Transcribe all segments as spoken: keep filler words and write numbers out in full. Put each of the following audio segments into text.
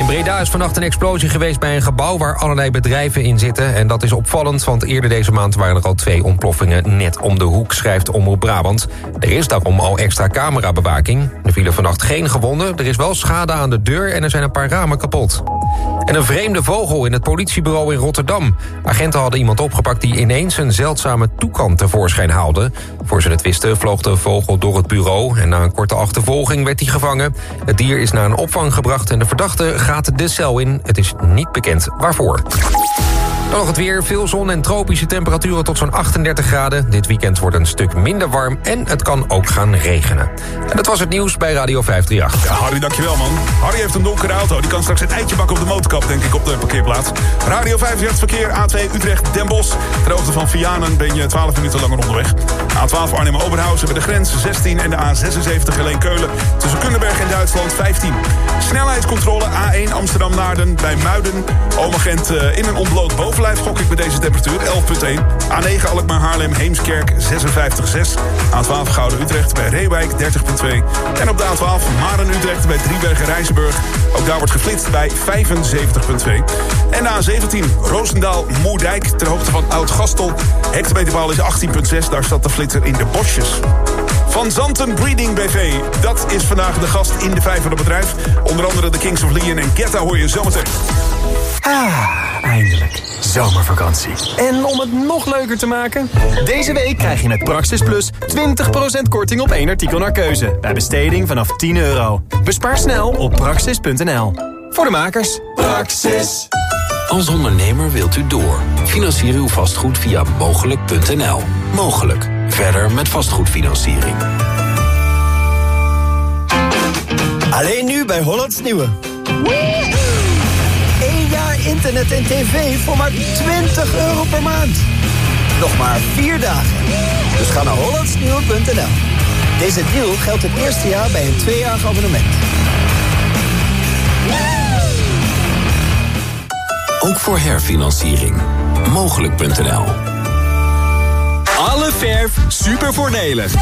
Breda is vannacht een explosie geweest bij een gebouw waar allerlei bedrijven in zitten. En dat is opvallend, want eerder deze maand waren er al twee ontploffingen net om de hoek, schrijft Omroep Brabant. Er is daarom al extra camerabewaking. Er vielen vannacht geen gewonden, er is wel schade aan de deur en er zijn een paar ramen kapot. En een vreemde vogel in het politiebureau in Rotterdam. Agenten hadden iemand opgepakt die ineens een zeldzame toekan tevoorschijn haalde. Voor ze het wisten vloog de vogel door het bureau en na een korte achtervolging werd hij gevangen. Het dier is naar een opvang gebracht en de verdachte gaat de cel in. Het is niet bekend waarvoor. Dan nog het weer, veel zon en tropische temperaturen tot zo'n achtendertig graden. Dit weekend wordt een stuk minder warm en het kan ook gaan regenen. En dat was het nieuws bij Radio vijf drie acht. Ja, Harry, dankjewel man. Harry heeft een donkere auto. Die kan straks een eitje bakken op de motorkap, denk ik, op de parkeerplaats. Radio vijf drie acht verkeer, A twee Utrecht-Den Bosch. Ter hoogte van Vianen ben je twaalf minuten langer onderweg. A twaalf Arnhem-Oberhausen bij de grens zestien en de A zesenzeventig Geleen-Keulen. Tussen Kundenberg en Duitsland vijftien. Snelheidscontrole A één Amsterdam-Naarden bij Muiden. Oom-agent uh, in een ontbloot bovenlijf gok ik met deze temperatuur, elf komma één. A negen Alkmaar-Haarlem-Heemskerk zesenvijftig komma zes. A twaalf Gouden-Utrecht bij Reewijk dertig komma twee. En op de A twaalf Maren-Utrecht bij Driebergen-Rijzenburg. Ook daar wordt geflitst bij vijfenzeventig komma twee. En de A zeventien Roosendaal-Moerdijk ter hoogte van Oud-Gastel. Hectometerpaal is achttien komma zes, daar staat de flitser in de bosjes. Van Zanten Breeding B V, dat is vandaag de gast in de vijf van het bedrijf. Onder andere de Kings of Leon en Getta hoor je zometeen. Ah, eindelijk. Zomervakantie. En om het nog leuker te maken, deze week krijg je met Praxis Plus twintig procent korting op één artikel naar keuze. Bij besteding vanaf tien euro. Bespaar snel op praxis punt n l. Voor de makers. Praxis. Als ondernemer wilt u door. Financier uw vastgoed via mogelijk punt n l. Mogelijk. Verder met vastgoedfinanciering. Alleen nu bij Hollands Nieuwe. Eén jaar internet en tv voor maar twintig euro per maand. Nog maar vier dagen. Dus ga naar hollands nieuwe punt n l. Deze deal geldt het eerste jaar bij een tweejarig abonnement. Ook voor herfinanciering. mogelijk punt n l. Alle verf super voordelig.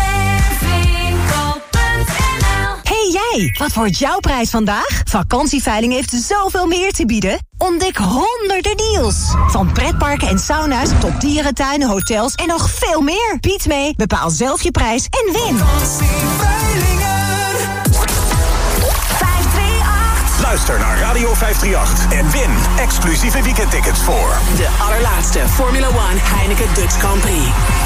Hey jij, wat wordt jouw prijs vandaag? Vakantieveiling heeft zoveel meer te bieden. Ontdek honderden deals. Van pretparken en sauna's tot dierentuinen, hotels en nog veel meer. Bied mee, bepaal zelf je prijs en win. Luister naar Radio vijf drie acht en win exclusieve weekendtickets voor de allerlaatste Formula One Heineken Dutch Grand Prix.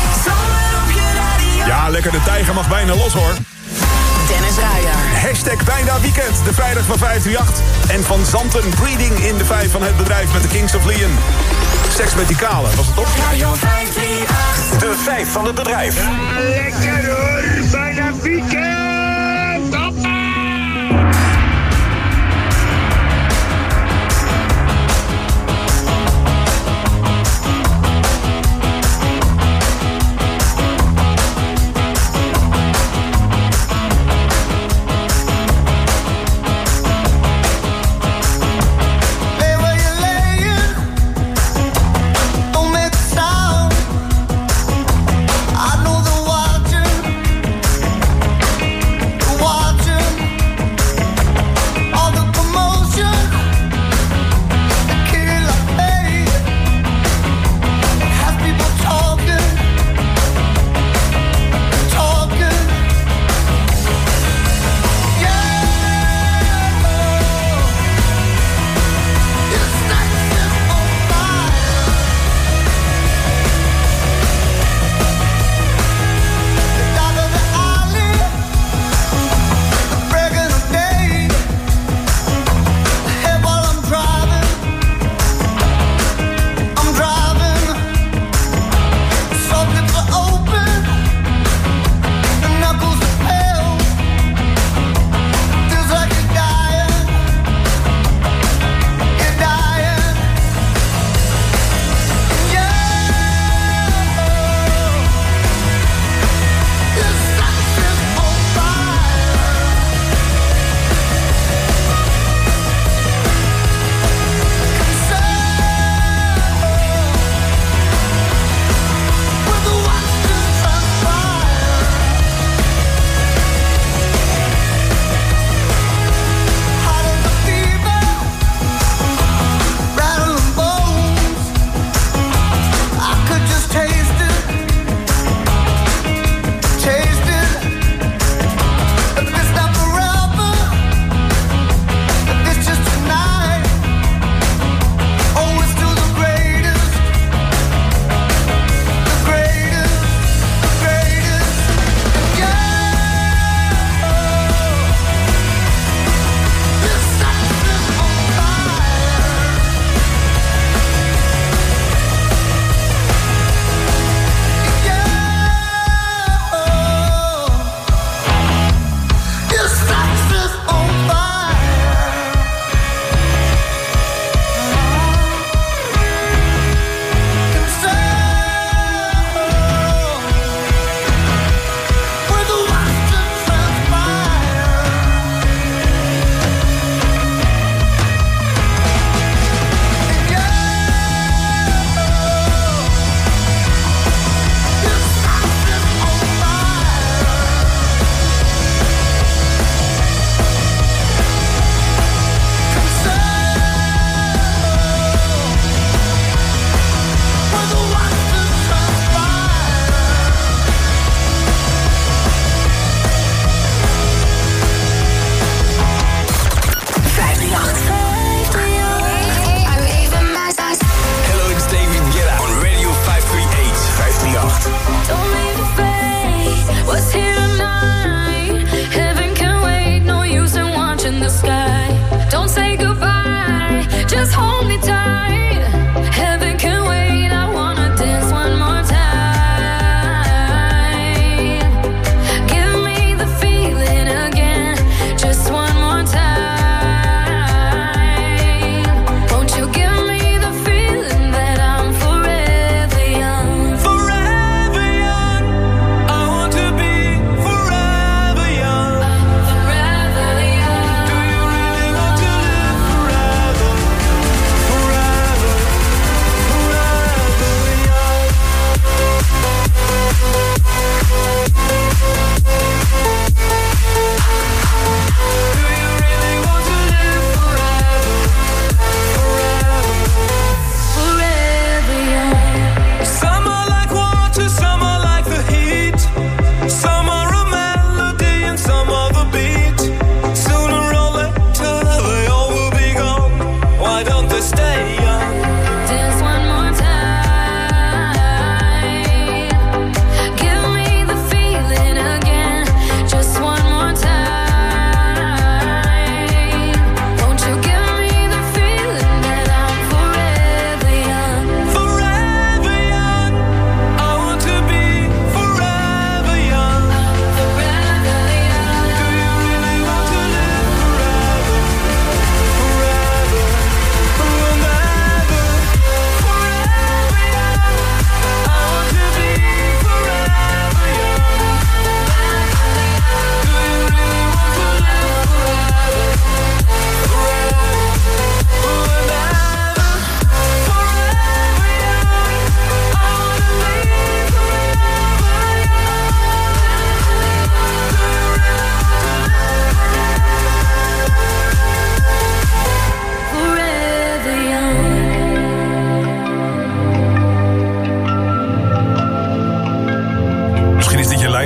Ja, lekker, de tijger mag bijna los hoor. Dennis Ruijer. Hashtag bijna weekend, de vrijdag van vijf drie acht. En Van Zanten Breeding in de vijf van het bedrijf met de Kings of Leon. Seks met die kale, was het op? Radio vijf drie acht. De vijf van het bedrijf. Ja, lekker hoor, bijna weekend.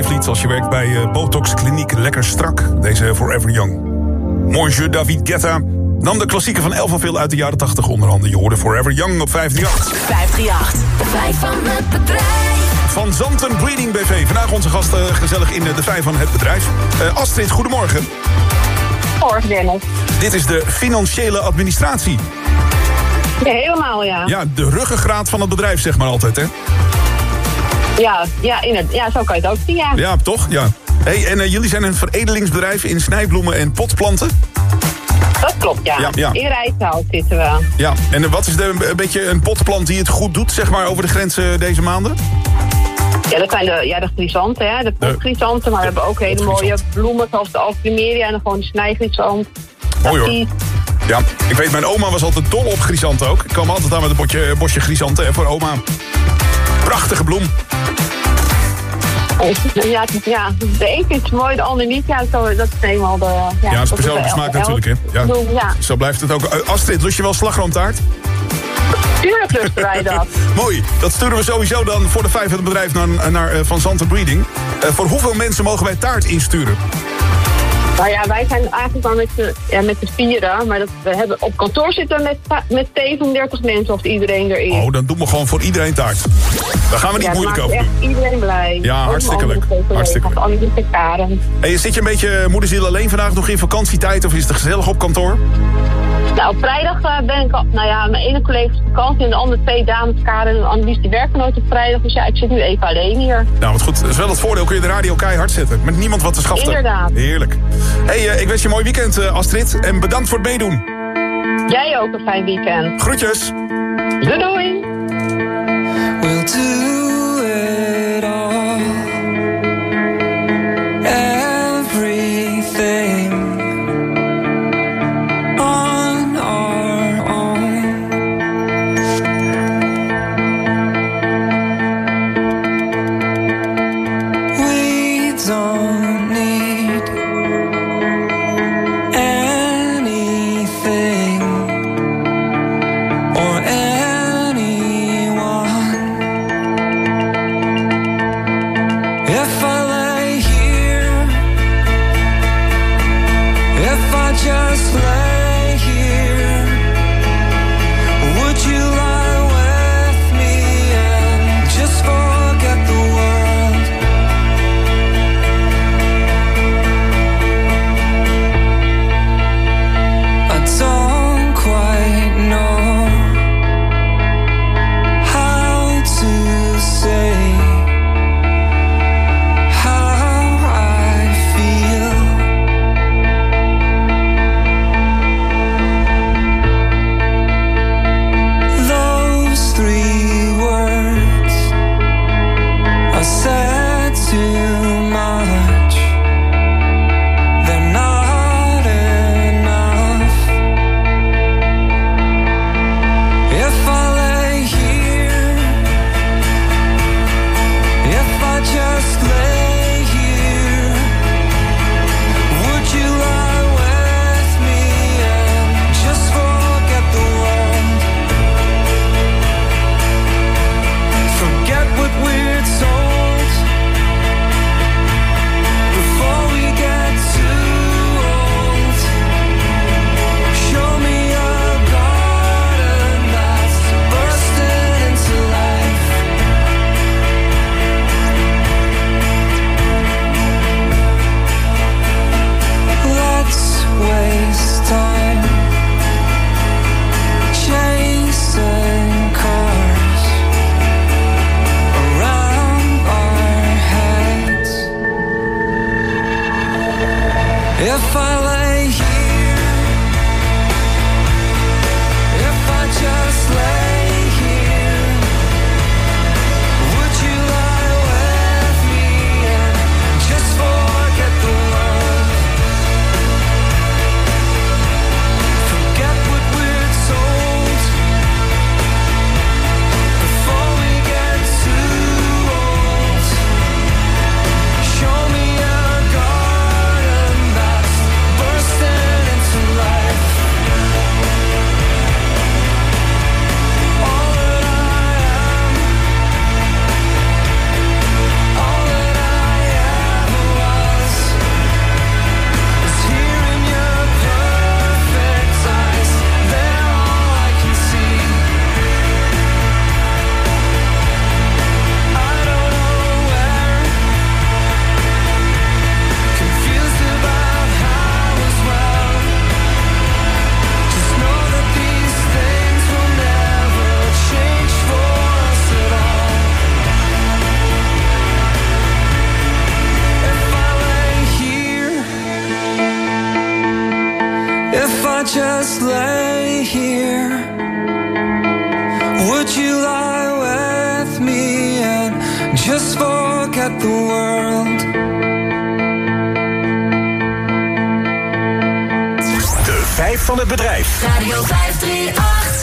snijvliet als je werkt bij uh, Botox Kliniek Lekker Strak. Deze Forever Young. Monsieur David Guetta nam de klassieker van Elfenville uit de jaren tachtig onder handen. Je hoorde Forever Young op vijf drie acht. vijf drie acht. De vijf van het bedrijf. Van Zanten Breeding B V. Vandaag onze gast uh, gezellig in uh, de vijf van het bedrijf. Uh, Astrid, goedemorgen. Goedemorgen, Dennis. Dit is de financiële administratie. Ja, helemaal, ja. Ja, de ruggengraat van het bedrijf, zeg maar altijd, hè? Ja, ja, inderdaad. Ja, zo kan je het ook zien, ja. Ja, toch? Ja. Hey, en uh, jullie zijn een veredelingsbedrijf in snijbloemen en potplanten? Dat klopt, ja. ja, ja. In Rijshout zitten we. Ja, en uh, wat is de, een beetje een potplant die het goed doet, zeg maar, over de grenzen deze maanden? Ja, dat zijn de, ja, de chrysanten, hè. De potchrysanten, maar we hebben ook hele mooie bloemen zoals de alflimeria en gewoon de snijchrysanten. Mooi hoor. Ja, ik weet, mijn oma was altijd dol op chrysanten ook. Ik kwam altijd aan met een bosje, bosje chrysanten hè, voor oma. Prachtige bloem. Ja, ja, de een is mooi, de ander niet. Ja, zo, dat is eenmaal de... Ja, ja, persoonlijke smaak natuurlijk, hè. Ja. Bloem, ja. Zo blijft het ook. Astrid, lust je wel slagroomtaart? Tuurlijk lusten wij dat. Mooi, dat sturen we sowieso dan voor de vijf van het bedrijf naar, naar uh, Van Zanten Breeding. Uh, voor hoeveel mensen mogen wij taart insturen? Nou ja, wij zijn eigenlijk maar met de, ja, met de vieren. Maar dat, we hebben op kantoor zitten met, met zevenendertig mensen of iedereen erin. Oh, dan doen we gewoon voor iedereen taart. Daar gaan we niet ja, moeilijk over. Ja, echt iedereen blij. Ja, hartstikke leuk. Hartstikke leuk. Hey, zit je een beetje moederziel alleen vandaag nog in vakantietijd of is het gezellig op kantoor? Nou, op vrijdag uh, ben ik al, nou ja, mijn ene collega is op vakantie en de andere twee dames, Karen en Annelies, die werken nooit op vrijdag. Dus ja, ik zit nu even alleen hier. Nou, wat goed. Dat is wel het voordeel, kun je de radio keihard zetten. Met niemand wat te schaften. Inderdaad. Heerlijk. Hey, uh, ik wens je een mooi weekend, uh, Astrid. En bedankt voor het meedoen. Jij ook een fijn weekend. Groetjes. Doei doei. We'll do it all. Everything. Don't need anything or anyone. just forget the world. De vijf van het bedrijf. Radio vijf drie acht.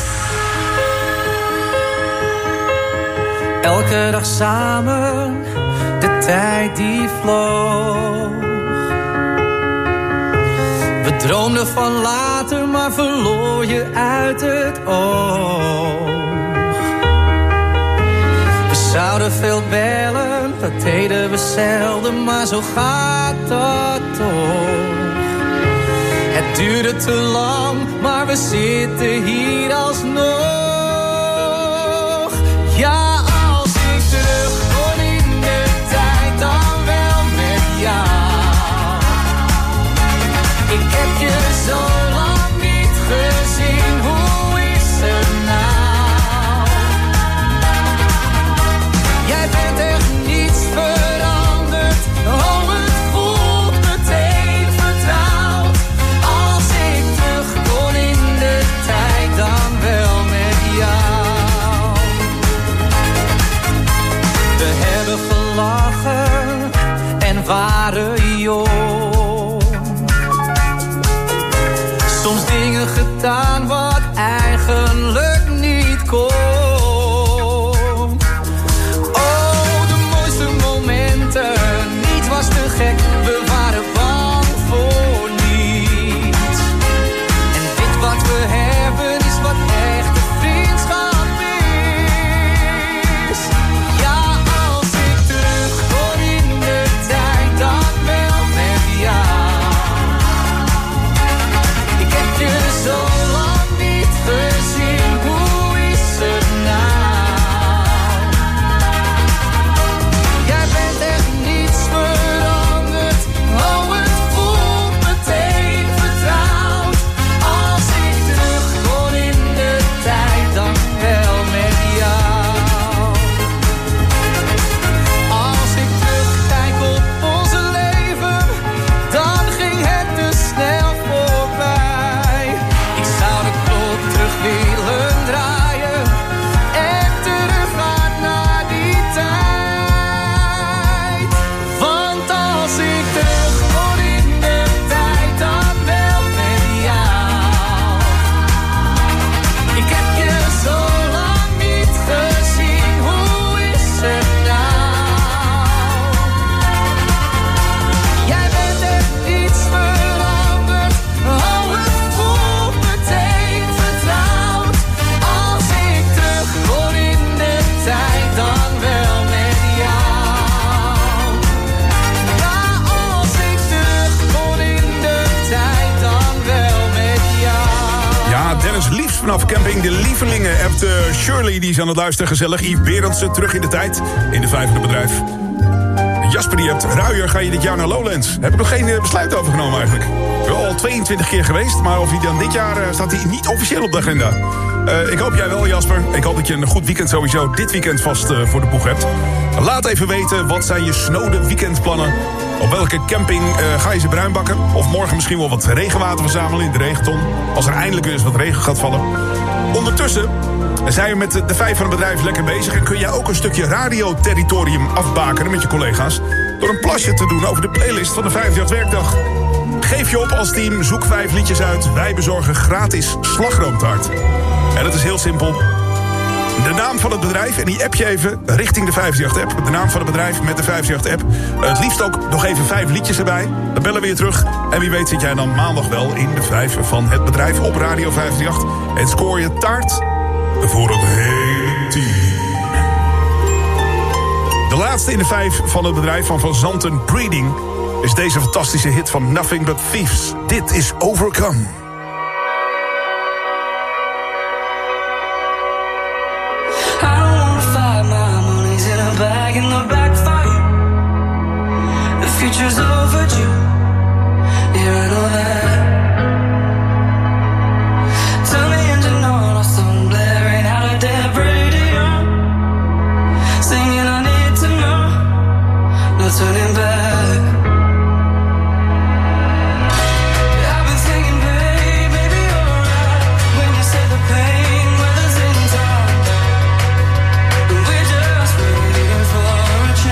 Elke dag samen, de tijd die vloog. We droomden van later, maar verloor je uit het oog. We zouden veel bellen, dat deden we zelden, maar zo gaat dat toch. Het duurde te lang, maar we zitten hier alsnog. Ja. Ik heb je zo lang niet gezien, hoe is het nou? Jij bent echt niets veranderd, oh het voelt meteen vertrouwd. Als ik terug kon in de tijd, dan wel met jou. We hebben gelachen en waren jong. Soms dingen gedaan wat eigenlijk niet kon. Oh, de mooiste momenten, niets was te gek, we waren bang voor niets. En dit wat we hebben is wat echte vriendschap is. Ja, als ik terug kon in de tijd, dan wel met jou. Zo lang niet gezien, hoe is het nou? Jij bent echt niets veranderd, oh het voelt meteen vertrouwd. Als ik terug kon in de tijd, dan wel met jou. Als ik terugkijk op onze leven, dan ging het te snel voorbij. Terug willen draaien en teruggaan naar die tijd. Want als ik terug kon in de tijd, dan wel met jou. Ik heb je zo lang niet gezien, hoe is het nou? Jij bent echt niets veranderd, oh het voelt meteen vertrouwd. Als ik terug kon in de tijd, dan wel met jou. Ja, als ik terug kon in de tijd, dan wel met jou. Ja, Dennis Liefs vanaf camping De Lievelingen hebt uh, Shirley, die is aan het luisteren, gezellig. Yves Berendsen terug in de tijd, in de vijfde bedrijf. Jasper, die hebt Ruijer, ga je dit jaar naar Lowlands? Heb ik nog geen uh, besluit over genomen eigenlijk. Ik ben al tweeëntwintig keer geweest, maar of hij dan dit jaar uh, staat hij niet officieel op de agenda. Uh, ik hoop jij wel, Jasper. Ik hoop dat je een goed weekend sowieso dit weekend vast uh, voor de boeg hebt. Laat even weten, wat zijn je snode weekendplannen? Op welke camping uh, ga je ze bruin bakken? Of morgen misschien wel wat regenwater verzamelen in de regenton, als er eindelijk weer eens wat regen gaat vallen. Ondertussen zijn we met de vijf van het bedrijf lekker bezig en kun jij ook een stukje radioterritorium afbakenen met je collega's door een plasje te doen over de playlist van de vijfde werkdag. Geef je op als team, zoek vijf liedjes uit. Wij bezorgen gratis slagroomtaart. En dat is heel simpel. De naam van het bedrijf, en die app je even richting de vijfhonderdachttien app. De naam van het bedrijf met de vijfhonderdachttien app. Het liefst ook nog even vijf liedjes erbij. Dan bellen we je terug. En wie weet zit jij dan maandag wel in de vijf van het bedrijf op Radio vijfhonderdachttien. En scoor je taart voor het hele team. De laatste in de vijf van het bedrijf van Van Zanten Breeding is deze fantastische hit van Nothing But Thieves. Dit is Overcome. Bag in the backfire. The future's overdue. Yeah, I know that. Tell me engine on or some blaring out of dead radio. Singing I need to know. No turning back. I've been thinking, babe, maybe you're right when you say the pain weathers in time. And we're just waiting for a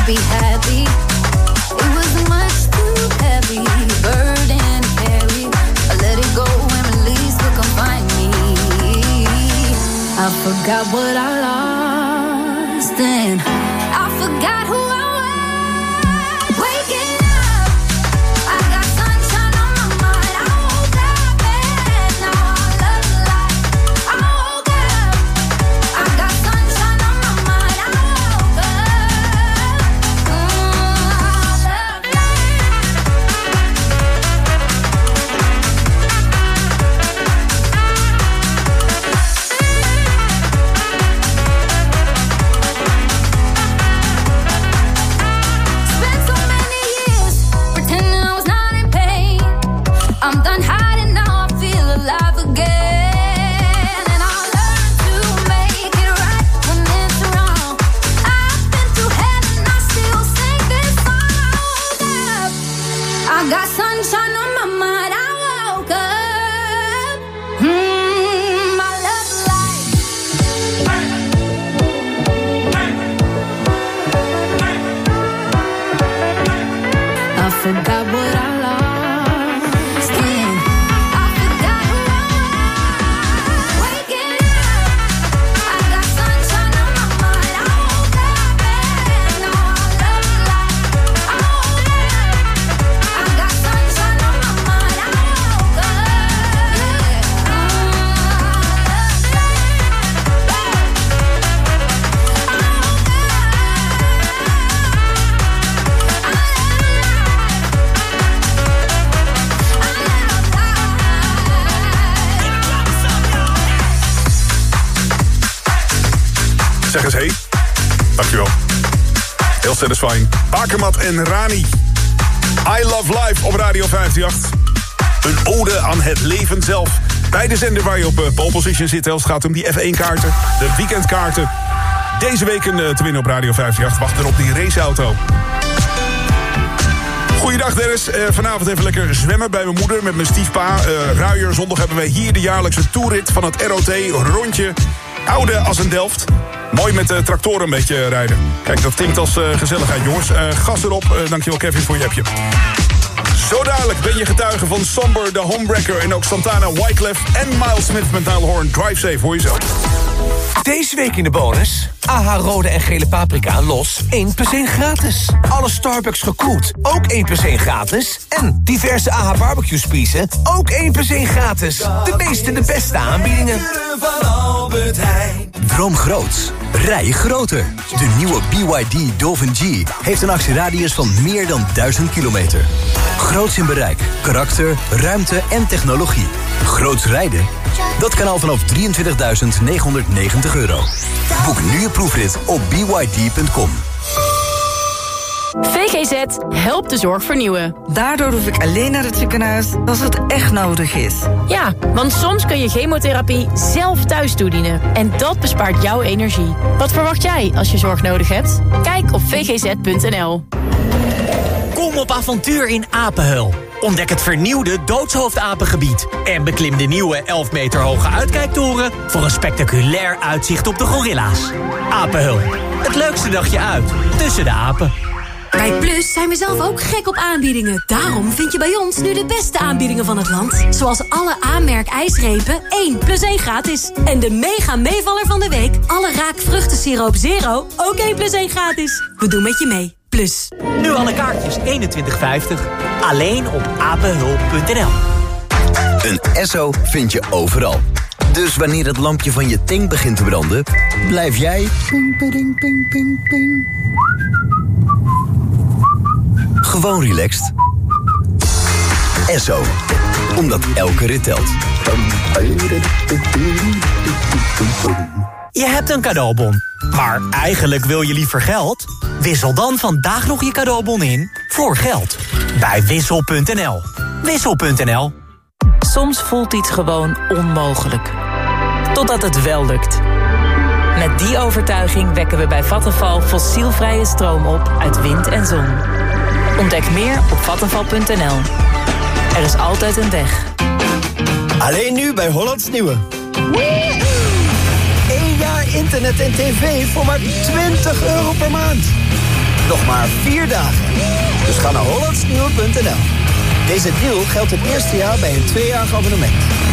be happy. It was much too heavy, burden to carry. I let it go and release what confined me. I forgot what I lost and I forgot who I was. Waking up, I got sunshine on my mind. I woke up and now I love the light. I woke up, I got sunshine on my mind. I woke up, mm, I love Spent so many years pretending I was not in pain. I'm done hiding now, I feel alive again. And I'll learn to make it right when it's wrong. I've been through hell and I still sing this song. I woke up, I got sunshine on my mind. I woke up, mm, I love life. I forgot what I lost and I forgot who I was. Waking up, I got sunshine on my mind. I woke up and now I love the light. I woke up, I got sunshine on my mind. I woke up, yeah. Zeg eens, hey. Dankjewel. Heel satisfying. Bakermat en Rani. I Love Life op Radio vijfenveertig. Een ode aan het leven zelf. Bij de zender waar je op uh, pole position zit. Het gaat om die F één kaarten, de weekendkaarten. Deze week een, uh, te winnen op Radio vijfenveertig. Wacht er op die raceauto. Goeiedag Dennis. Uh, vanavond even lekker zwemmen bij mijn moeder met mijn stiefpa. Uh, Ruijer, zondag hebben wij hier de jaarlijkse toerrit van het R O T. Rondje Oude als een Delft. Mooi met de tractoren een beetje rijden. Kijk, dat klinkt als uh, gezelligheid, jongens. Uh, gas erop. Uh, dankjewel, Kevin, voor je appje. Zo dadelijk ben je getuige van Somber, de Homebreaker... en ook Santana, Wyclef en Miles Smith met Nile Horn. Drive safe, hoor je zo. Deze week in de bonus. A H rode en gele paprika los, één plus één gratis. Alle Starbucks gekoeld, ook één plus één gratis. En diverse A H barbecue spiezen, ook één plus één gratis. De meeste en de beste aanbiedingen. Van Albert Heijn. Droom groots. Rij groter. De nieuwe B Y D Dolphin G heeft een actieradius van meer dan duizend kilometer. Groots in bereik, karakter, ruimte en technologie. Groots rijden? Dat kan al vanaf drieëntwintigduizend negenhonderdnegentig euro. Boek nu je proefrit op b y d punt com. V G Z helpt de zorg vernieuwen. Daardoor hoef ik alleen naar het ziekenhuis als het echt nodig is. Ja, want soms kun je chemotherapie zelf thuis toedienen. En dat bespaart jouw energie. Wat verwacht jij als je zorg nodig hebt? Kijk op v g z punt n l. Kom op avontuur in Apenheul. Ontdek het vernieuwde Doodshoofdapengebied. En beklim de nieuwe elf meter hoge uitkijktoren... voor een spectaculair uitzicht op de gorilla's. Apenheul, het leukste dagje uit tussen de apen. Bij Plus zijn we zelf ook gek op aanbiedingen. Daarom vind je bij ons nu de beste aanbiedingen van het land. Zoals alle A-merk ijsrepen, één plus één gratis. En de mega meevaller van de week, alle Raak vruchtensiroop Zero, ook één plus één gratis. We doen met je mee. Plus. Nu alle kaartjes eenentwintig vijftig. Alleen op apenhul punt n l. Een Esso vind je overal. Dus wanneer het lampje van je tank begint te branden, blijf jij ping, ping, ping, ping, ping. Gewoon relaxed. Esso. Omdat elke rit telt. Je hebt een cadeaubon, maar eigenlijk wil je liever geld? Wissel dan vandaag nog je cadeaubon in voor geld. Bij wissel punt n l. wissel punt n l. Soms voelt iets gewoon onmogelijk. Totdat het wel lukt. Met die overtuiging wekken we bij Vattenfall fossielvrije stroom op uit wind en zon. Ontdek meer op vattenfall punt n l. Er is altijd een weg. Alleen nu bij Hollands Nieuwe. Eén jaar internet en tv voor maar twintig euro per maand. Nog maar vier dagen. Dus ga naar hollandsnieuwe punt n l. Deze deal geldt het eerste jaar bij een tweejarig abonnement.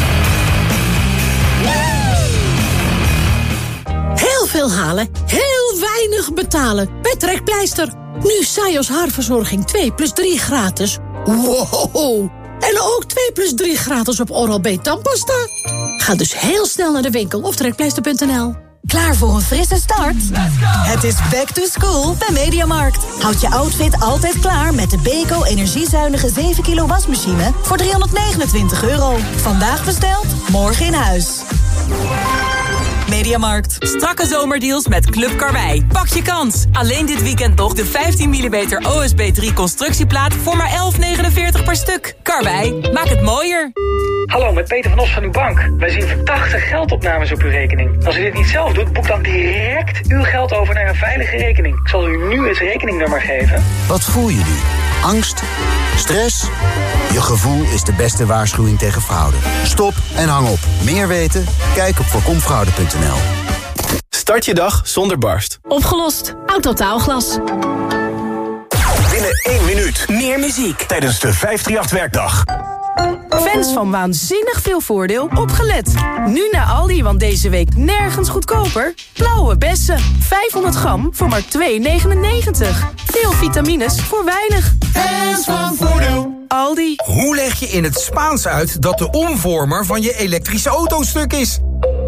Heel veel halen, heel weinig betalen. Bij Trekpleister. Nu Sajos haarverzorging twee plus drie gratis. Wow! En ook twee plus drie gratis op Oral-B tandpasta. Ga dus heel snel naar de winkel of trekpleister punt n l. Klaar voor een frisse start? Het is back to school bij Mediamarkt. Houd je outfit altijd klaar met de Beko energiezuinige zeven kilo wasmachine voor driehonderdnegenentwintig euro. Vandaag besteld, morgen in huis. Mediamarkt. Strakke zomerdeals met Club Karwei. Pak je kans. Alleen dit weekend nog de vijftien millimeter O S B drie constructieplaat voor maar elf negenenveertig per stuk. Karwei, maak het mooier. Hallo, met Peter van Os van uw bank. Wij zien verdachte geldopnames op uw rekening. Als u dit niet zelf doet, boek dan direct uw geld over naar een veilige rekening. Ik zal u nu het rekeningnummer geven. Wat voel je nu? Angst? Stress? Je gevoel is de beste waarschuwing tegen fraude. Stop en hang op. Meer weten? Kijk op voorkomfraude punt n l. Start je dag zonder barst. Opgelost. Autotaalglas. Binnen één minuut. Meer muziek. Tijdens de vijfdrieënachtig-werkdag. Fans van waanzinnig veel voordeel, opgelet. Nu naar Aldi, want deze week nergens goedkoper. Blauwe bessen, vijfhonderd gram voor maar twee negenennegentig. Veel vitamines voor weinig. Fans van voordeel. Aldi. Hoe leg je in het Spaans uit dat de omvormer van je elektrische auto stuk is?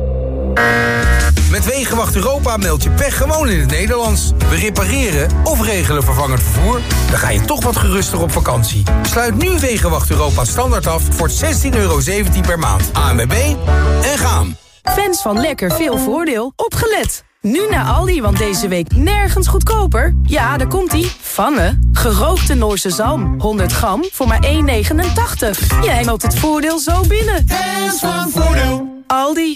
Met Wegenwacht Europa meld je pech gewoon in het Nederlands. We repareren of regelen vervangend vervoer. Dan ga je toch wat geruster op vakantie. Sluit nu Wegenwacht Europa standaard af voor zestien euro zeventien per maand. A N W B en gaan. Fans van lekker veel voordeel, opgelet. Nu naar Aldi, want deze week nergens goedkoper. Ja, daar komt-ie. Vangen. Gerookte Noorse zalm. honderd gram voor maar één negenentachtig. Jij meldt het voordeel zo binnen. Fans van voordeel. Aldi.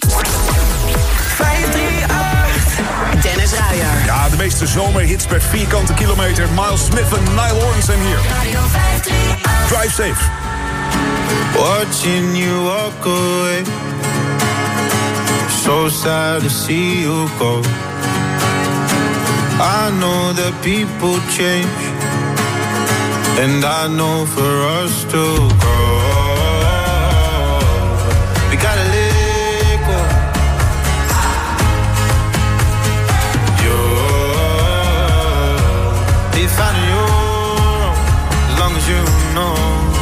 vijfdrieënachtig. Dennis Ruijer. Ja, de meeste zomerhits per vierkante kilometer. Miles Smith en Nile Horn zijn hier. Radio vijfdrieënachtig. Drive safe. Watching you walk away. So sad to see you go. I know that people change, and I know for us to grow, we gotta let go. You're be finding your own, as long as you know.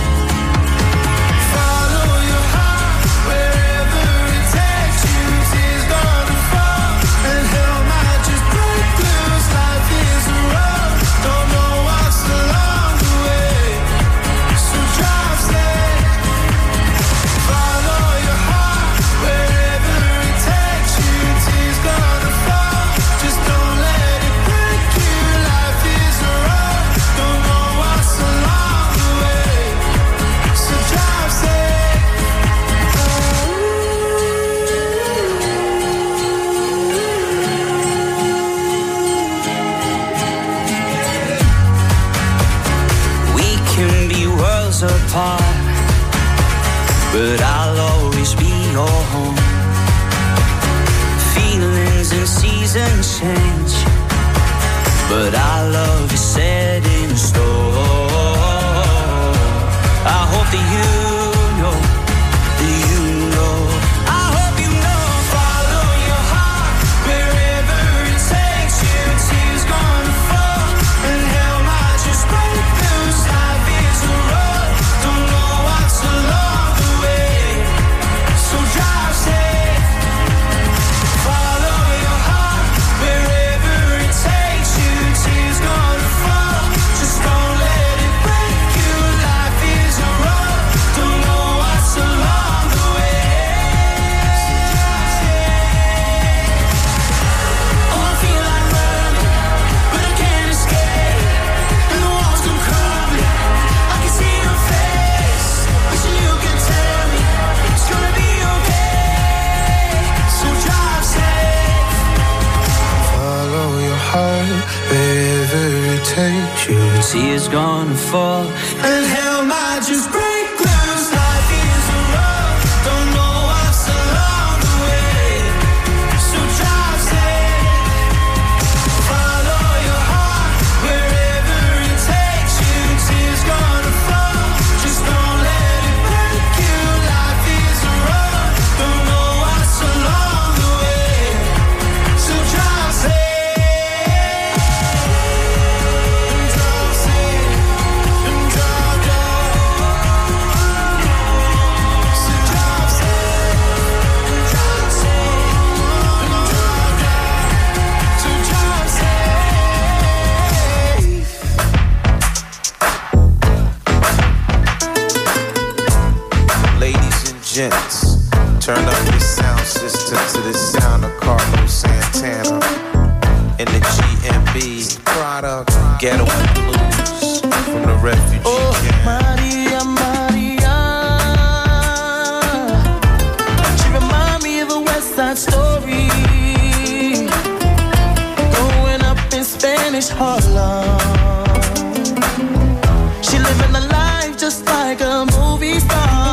Apart, but I'll always be your home. Feelings and seasons change, but our love is set in stone. I hope that you know, that you know. I hope you know. Follow your heart wherever it takes you. Tears gonna fall and hell might just break loose. Life is a road, don't know what's along the way, so drive safe. Follow your heart wherever it takes you. Tears gonna fall, just don't let it break you. Life is a road, don't know what's along the way. Oh, I feel like running, but I can't escape. And the walls come crumbling, I can see your face. Wishing you could tell me it's gonna be okay. So drive safe. Follow your heart wherever it takes you. Tears gonna fall and hell might just break loose. Life is a road, don't know what's along the way, so drive safe. Follow your heart wherever gents, turn up your sound system to the sound of Carlos Santana. In the G M B product, Ghetto and Blues from the refugee oh, camp. Maria, Maria, she remind me of a West Side Story. Growing up in Spanish Harlem, she living a life just like a movie star.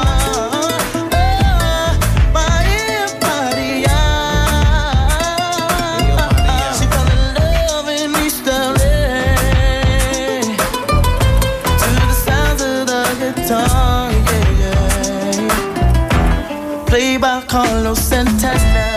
By Carlos Santana.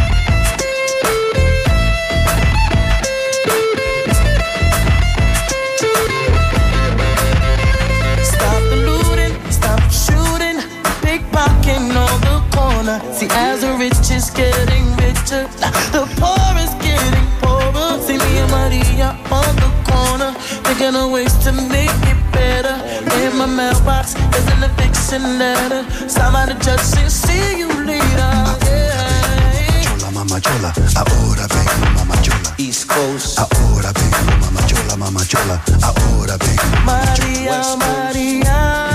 Stop the looting, stop shooting, pickpocketing on the corner. See, as the rich is getting richer, the poor is getting poorer. See me and Maria on the corner, thinking of ways to make it better. In my mailbox, there's an eviction letter. Stop by the judge and see you later. Chola, mama chola, ahora vengo, mama chola. East Coast, ahora vengo, mama chola, mama chola. Ahora vengo, Maria, Maria.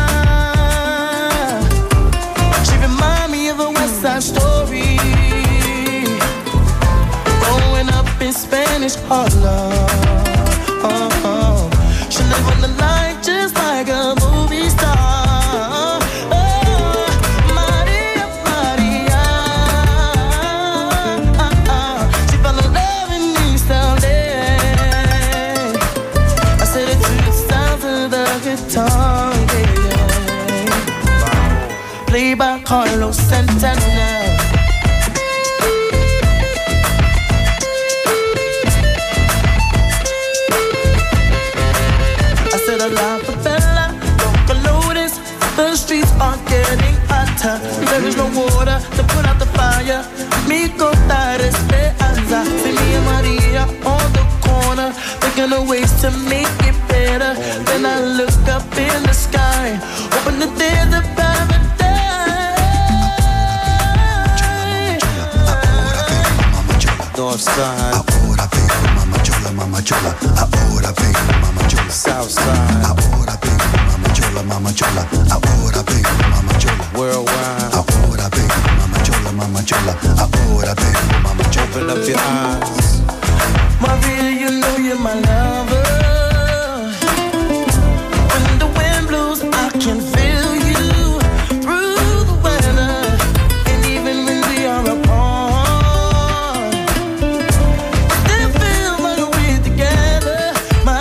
She remind me of a West Side Story. Growing up in Spanish Harlem. Uh-huh. She live on the life just like a movie star. Oh, Maria, Maria. Uh-uh. She found a love in East L A. I said it to the sound of the guitar, yeah, yeah. Played by Carlos Santana. La favela, Locomotives, the streets are getting hotter. There is no water to put out the fire. Mi contar esperanza. See me and Maria on the corner, thinking of ways to make it better. Then I look up in the sky, hoping that there's a paradise. North Side, ahora vengo, mama chola, mama chola. Ahora vengo, mama chola. South Side, ahora vengo, mama chola, mama chola. Ahora vengo, mama chola. Worldwide, ahora vengo, mama chola, mama chola. Ahora vengo, mama chola. Open up your eyes, Maria, you know you're my lover. When the wind blows, I can feel you through the weather. And even when we are apart, still feel like we're together. My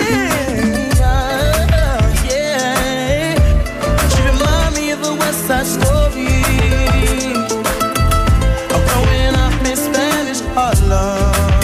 yeah. She remind me of a West Side Story. I'm growing up in Spanish Harlem.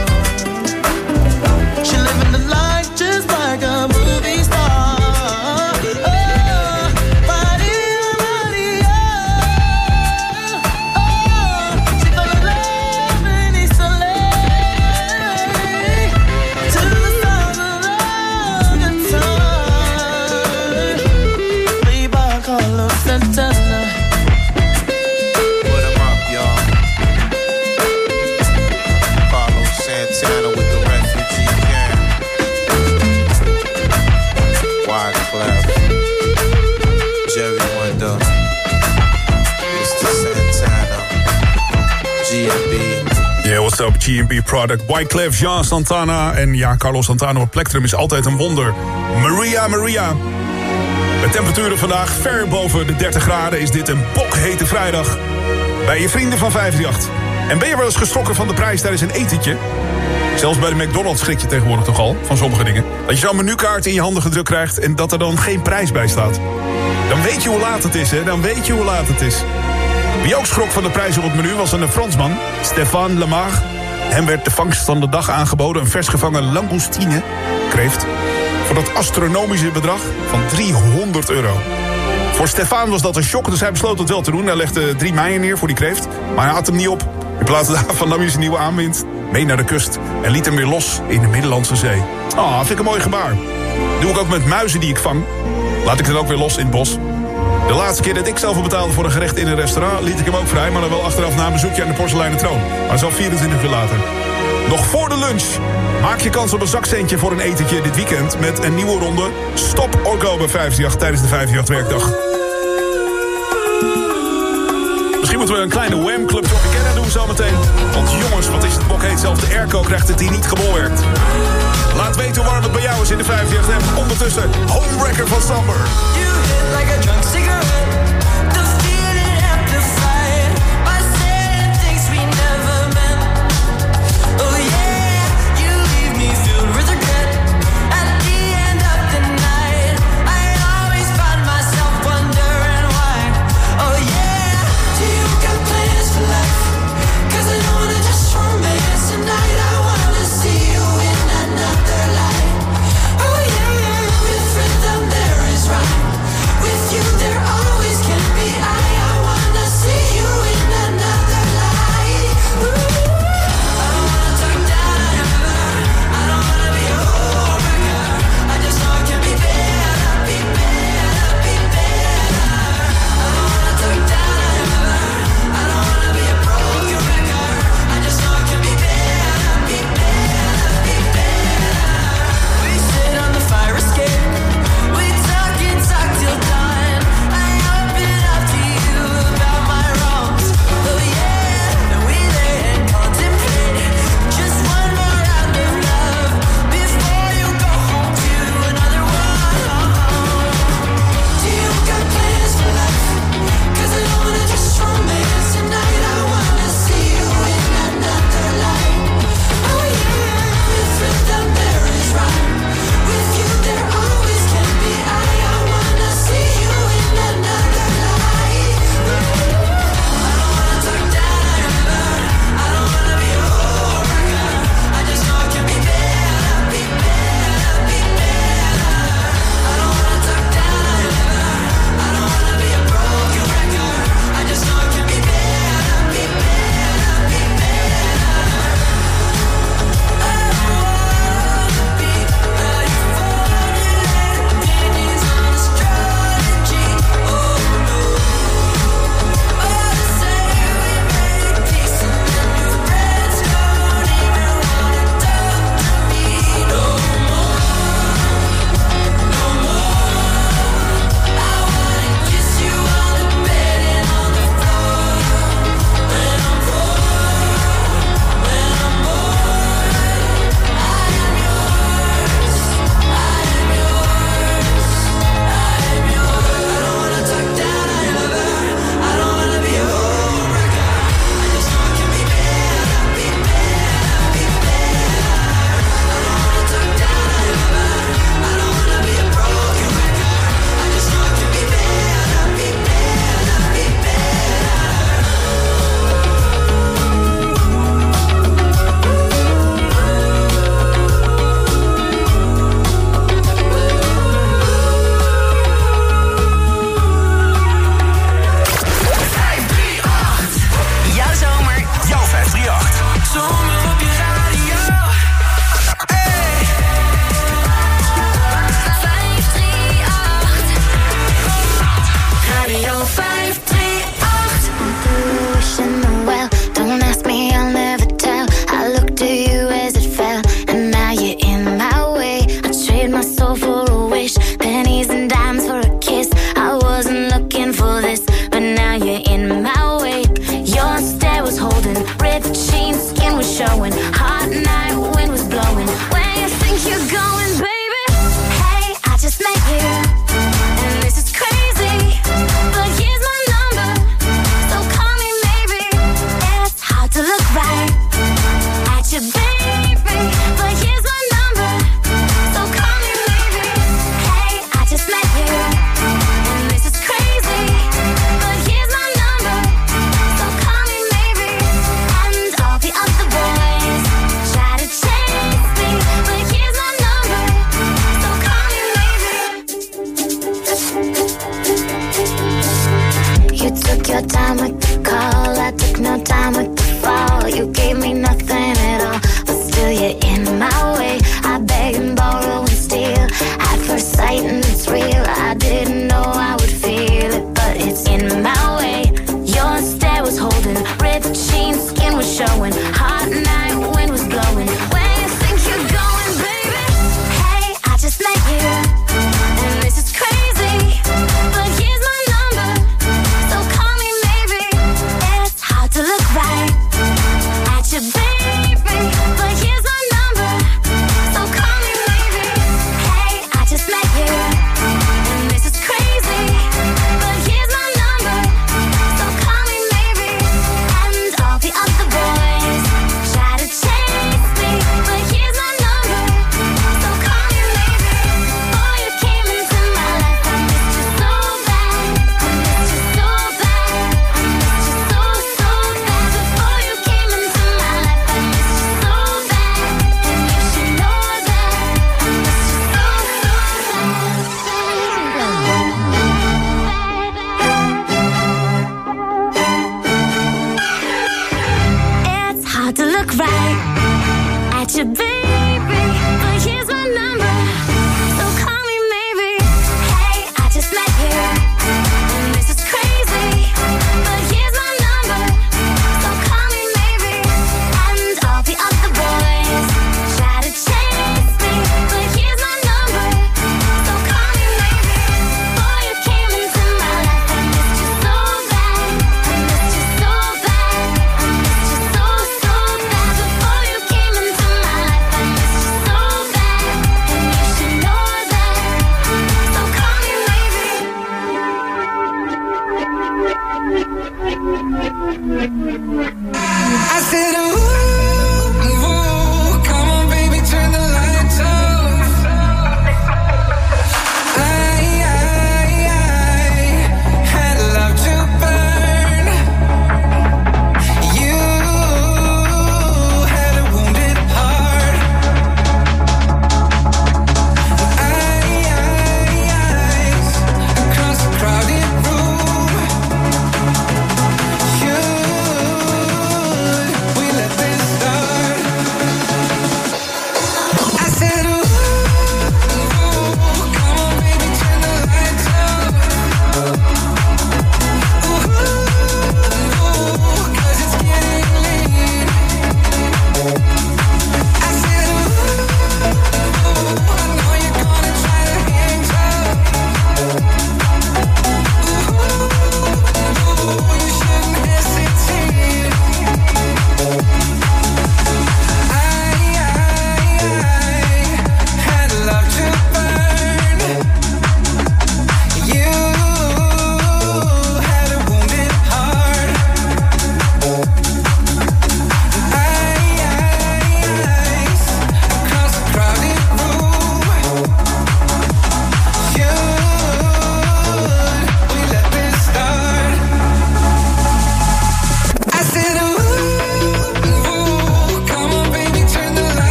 What's up, G M B Product, Wyclef Jean Santana. En ja, Carlos Santana op Plectrum is altijd een wonder. Maria, Maria. Met temperaturen vandaag ver boven de dertig graden is dit een bokhete vrijdag. Bij je vrienden van vijf drie acht. En ben je wel eens geschrokken van de prijs tijdens een etentje? Zelfs bij de McDonald's schrik je tegenwoordig toch al van sommige dingen. Dat je zo'n menukaart in je handen gedrukt krijgt en dat er dan geen prijs bij staat. Dan weet je hoe laat het is, hè? Dan weet je hoe laat het is. Wie ook schrok van de prijs op het menu was een Fransman, Stéphane Lemar. Hem werd de vangst van de dag aangeboden, een vers gevangen langoustine, kreeft, voor dat astronomische bedrag van driehonderd euro. Voor Stéphane was dat een shock, dus hij besloot het wel te doen. Hij legde drie meien neer voor die kreeft, maar hij had hem niet op. In plaats daarvan nam hij zijn nieuwe aanwind mee naar de kust en liet hem weer los in de Middellandse Zee. Ah, oh, vind ik een mooi gebaar. Doe ik ook met muizen die ik vang. Laat ik het ook weer los in het bos. De laatste keer dat ik zelf betaalde voor een gerecht in een restaurant... liet ik hem ook vrij, maar dan wel achteraf na een bezoekje aan de porseleinen troon. Maar zo vierentwintig uur later. Nog voor de lunch. Maak je kans op een zakcentje voor een etentje dit weekend... met een nieuwe ronde Stop or Go bij vijfenveertig tijdens de vijfenveertig werkdag. Misschien moeten we een kleine Wham Club Tropicana doen zometeen. Want jongens, wat is het bok heet, zelfs de airco krijgt het hier niet gebolwerkt. Laat weten hoe warm het bij jou is in de vijfenveertig. En ondertussen, Homewrecker van Samber. You hit like a drunk cigarette. The feeling amplified by saying things we never meant. Oh yeah, you leave me filled with regret. At the end of the night, I always find myself wondering why. Oh yeah, do you got plans for life? Cause I don't wanna just romance tonight. I wanna see you in another light. Oh yeah, with rhythm there is rhyme.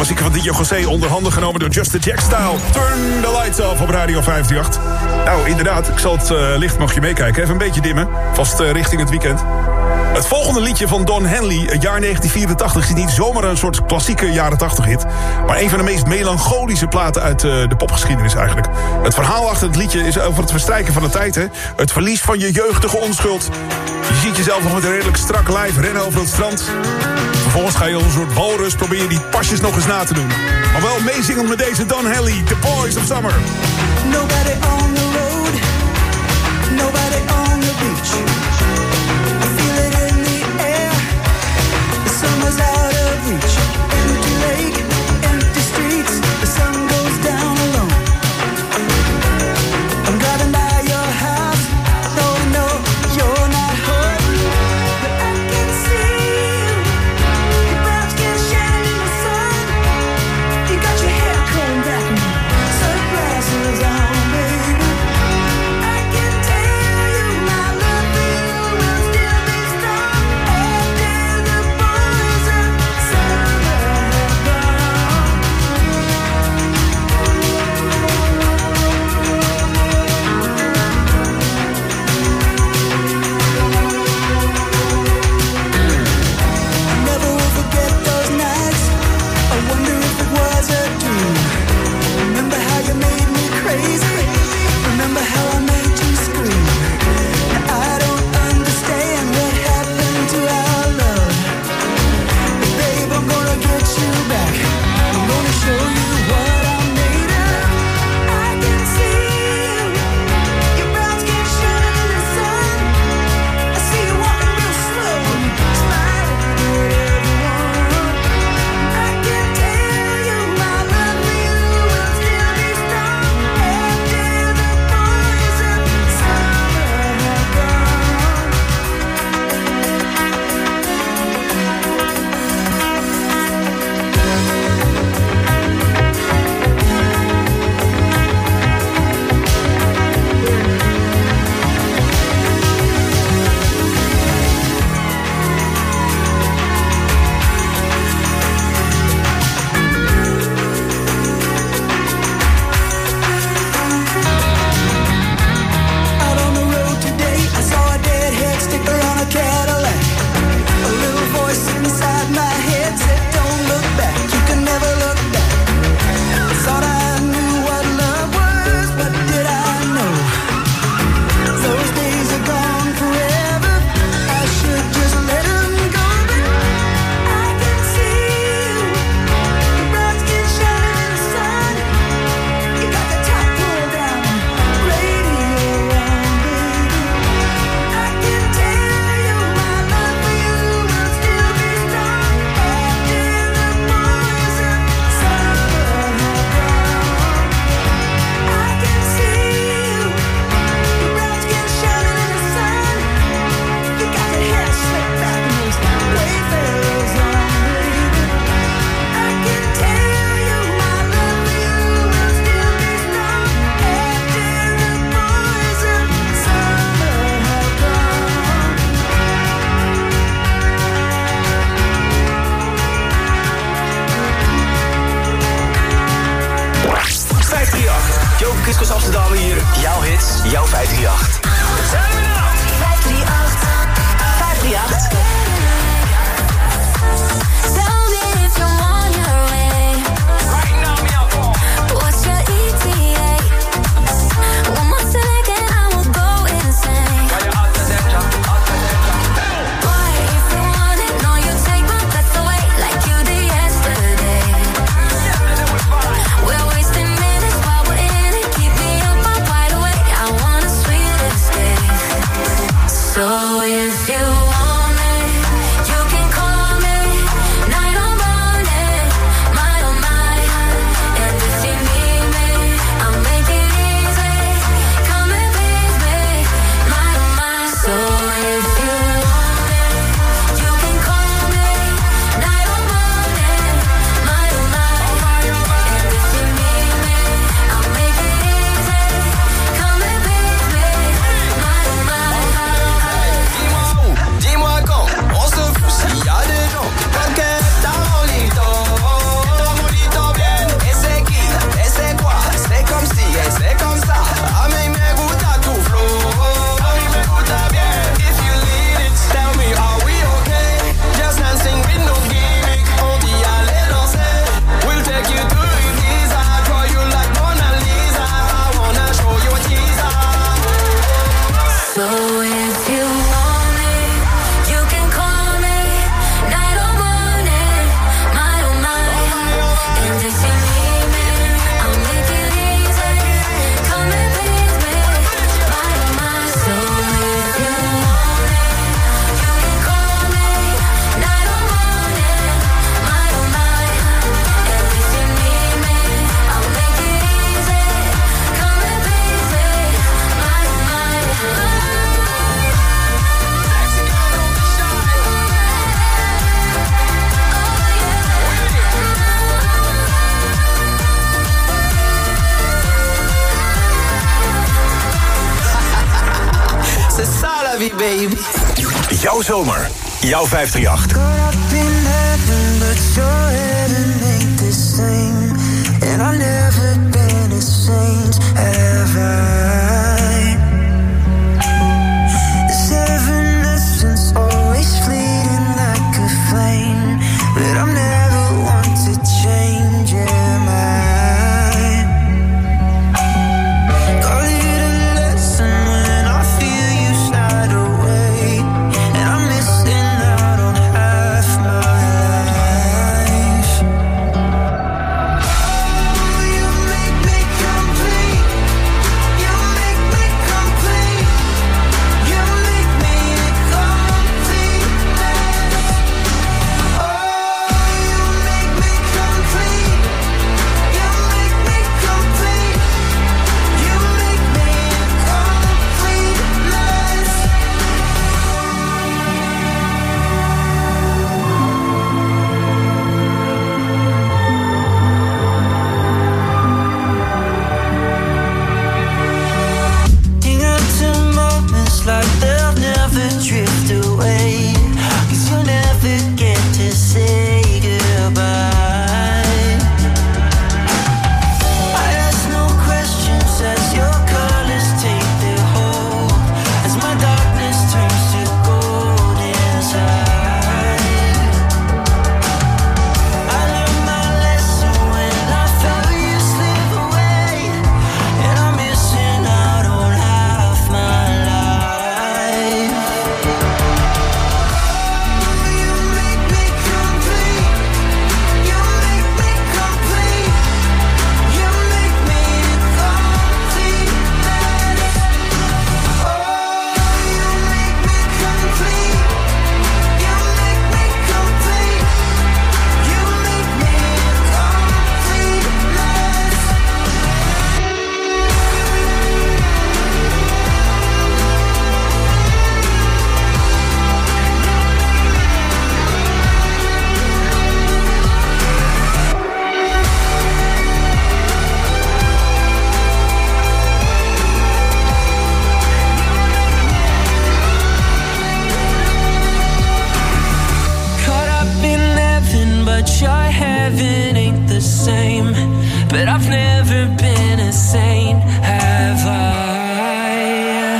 klassieker van D J José, onder handen genomen door Just the Jack Style. Turn the lights off op Radio vijfendertig. Nou, inderdaad, ik zal het uh, licht, mag je meekijken. Even een beetje dimmen, vast uh, richting het weekend. Het volgende liedje van Don Henley, het jaar negentien vierentachtig... is niet zomaar een soort klassieke jaren tachtig hit... maar een van de meest melancholische platen uit uh, de popgeschiedenis eigenlijk. Het verhaal achter het liedje is over het verstrijken van de tijd. Hè? Het verlies van je jeugdige onschuld. Je ziet jezelf nog met een redelijk strak lijf rennen over het strand. Vervolgens ga je als een soort walrus proberen die pasjes nog eens na te doen. Maar wel meezingend met deze Don Henley, The Boys of Summer. Nobody on the road, nobody on the beach. I feel it in the air, the summer's out of reach. Empty lake, empty streets, the sun goes down alone. I'm driving by your house, though I know you're not home. But I can see you, your brown skin shining in the sun. You got your hair combed back and sunglasses on, baby. I can tell you my love for you will still be strong after the boys of summer have gone. I never will forget those nights. I wonder if it was a dream. Remember how you made me crazy? Remember how I made you scream? Now I don't understand what happened to our love. But babe, I'm gonna get you back. I'm gonna show you what I'm made of. I can see you, your brown skin shining in the sun. I see you walking real slow, smiling at everyone. I can tell you my love for you will still be strong after the boys of summer have gone. Out on the road today, I saw a deadhead sticker on a Cadillac. A little voice inside my head said, don't look back, you can never look back. I thought I knew what love was, but did I know? Those days are gone forever, I should just let them go. But I can see you, your brown skin shining in the sun. You got the top pulled down, radio on, baby. I can tell you my love for you will still be strong after the boys of summer have gone. I can see you, your brown skin shining in the sun. You got your hair slicked back and those wayfarers on, baby. I can tell you my love for you will still be strong after the boys of summer have gone. vijf drie acht. Joke Kiskos Amsterdam hier. Jouw hits, jouw vijf drie acht. vijf drie acht. vijf drie acht. Tell me if you're on your way. Right now, me out. What's your E T A? One more second, I will go insane. Boy, if you want it, no, you take my breath away like you did yesterday. We're wasting minutes while we're in it. Keep me up, I'm wide awake. I want a sweet escape. So if you want it, baby. Jouw zomer, jouw vijf drie acht. Caught up in heaven, but your heaven ain't the same. And I've never been a saint, have I? The seven essence always fleeting like a flame, but I'm never one to change, am I? Call it a lesson when I feel you slide away, and I'm missing out on half my life. Oh, you make me complete. You make me complete. You make me a complete mess. Oh, you make me complete. You make me complete. You make me a complete mess. Hang on to moments like they'll never drift away, 'cause you'll never get to say goodbye. I ask no questions as your colors take their hold, as my darkness turns to gold inside. I learned my lesson when I felt you slip away, and I'm missing out on half my life. Oh, you make me complete. You make me complete. You make me a complete mess. Oh, you make me complete. You make me complete. You make me a complete mess. Caught up in heaven, but your heaven ain't the same. But I've never been a saint, have I?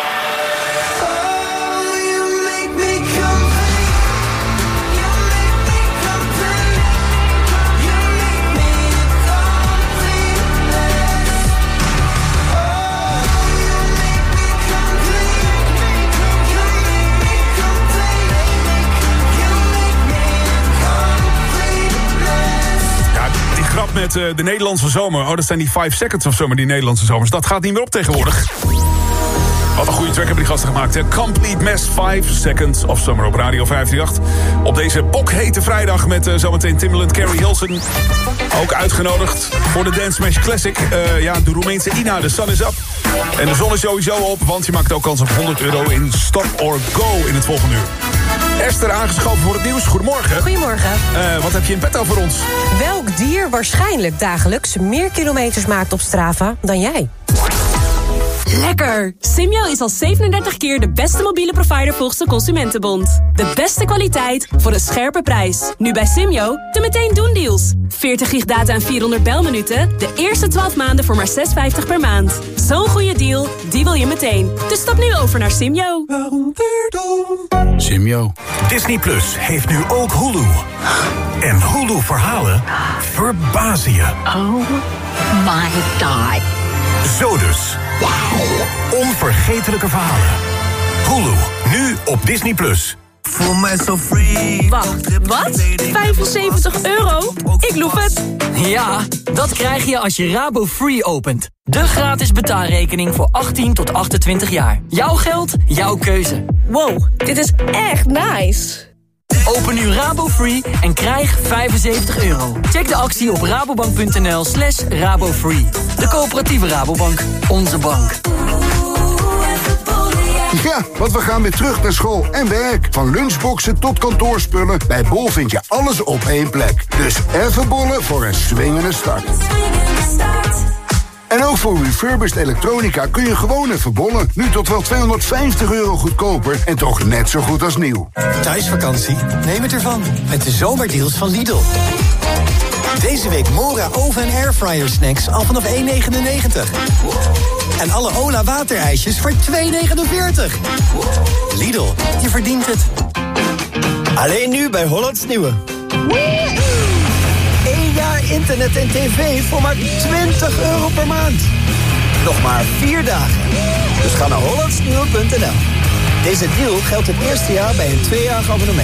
Oh, you make me complete. You make me complete. You make me a complete mess. Oh, you make me complete. You make me complete. You make me a complete mess. Ja, die grap met uh, de Nederlandse zomer. Oh, dat zijn die vijf seconds of zo, maar die Nederlandse zomers. Dat gaat niet meer op tegenwoordig. Wat een goede track hebben die gasten gemaakt. Hè? Complete Mess, vijf seconds of Summer op Radio vijf drie acht. Op deze bokhete vrijdag met uh, zometeen Timbaland, Carrie Hilson. Ook uitgenodigd voor de Dance Smash Classic. Uh, ja, de Roemeense Ina, de sun is up. En de zon is sowieso op, want je maakt ook kans op honderd euro in Stop or Go in het volgende uur. Esther, aangeschoven voor het nieuws. Goedemorgen. Goedemorgen. Uh, wat heb je in petto voor ons? Welk dier waarschijnlijk dagelijks meer kilometers maakt op Strava dan jij? Lekker! Simyo is al zevenendertig keer de beste mobiele provider volgens de Consumentenbond. De beste kwaliteit voor een scherpe prijs. Nu bij Simyo de meteen doen deals. veertig gig data en vierhonderd belminuten. De eerste twaalf maanden voor maar zes vijftig per maand. Zo'n goede deal, die wil je meteen. Dus stap nu over naar Simyo. Simyo. Disney Plus heeft nu ook Hulu. En Hulu verhalen verbazen je. Oh my god. Zo dus. Onvergetelijke verhalen. Hulu, nu op Disney Plus. Voel mij zo free. Wacht, wat? vijfenzeventig euro? Ik loef het. Ja, dat krijg je als je Rabo Free opent. De gratis betaalrekening voor achttien tot achtentwintig jaar. Jouw geld, jouw keuze. Wow, dit is echt nice. Open nu Rabo Free en krijg vijfenzeventig euro. Check de actie op rabobank.nl slash rabofree. De coöperatieve Rabobank. Onze bank. Ja, want we gaan weer terug naar school en werk. Van lunchboxen tot kantoorspullen. Bij Bol vind je alles op één plek. Dus even bollen voor een swingende start. En ook voor refurbished elektronica kun je gewoon even bollen. Nu tot wel tweehonderdvijftig euro goedkoper en toch net zo goed als nieuw. Thuisvakantie? Neem het ervan. Met de zomerdeals van Lidl. Deze week Mora oven- en airfryer snacks al vanaf één negenennegentig. En alle Ola waterijsjes voor twee negenenveertig. Lidl, je verdient het. Alleen nu bij Hollands Nieuwe. Eén jaar internet en tv voor maar twintig euro per maand. Nog maar vier dagen. Dus ga naar hollandsnieuwe punt n l. Deze deal geldt het eerste jaar bij een tweejarig abonnement.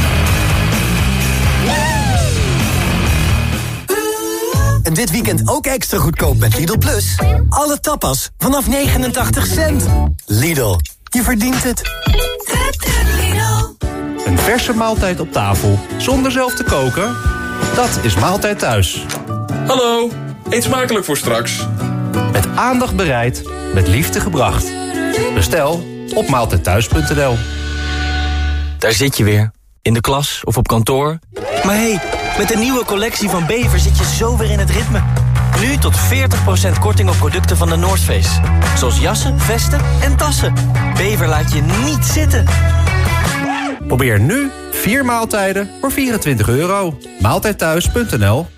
En dit weekend ook extra goedkoop met Lidl Plus. Alle tapas vanaf negenentachtig cent. Lidl, je verdient het. Een verse maaltijd op tafel, zonder zelf te koken? Dat is Maaltijd Thuis. Hallo, eet smakelijk voor straks. Met aandacht bereid, met liefde gebracht. Bestel op maaltijdthuis punt n l. Daar zit je weer, in de klas of op kantoor. Maar hé, hey, met de nieuwe collectie van Bever zit je zo weer in het ritme. Nu tot veertig procent korting op producten van de North Face. Zoals jassen, vesten en tassen. Bever laat je niet zitten. Probeer nu vier maaltijden voor vierentwintig euro. maaltijdthuis punt n l.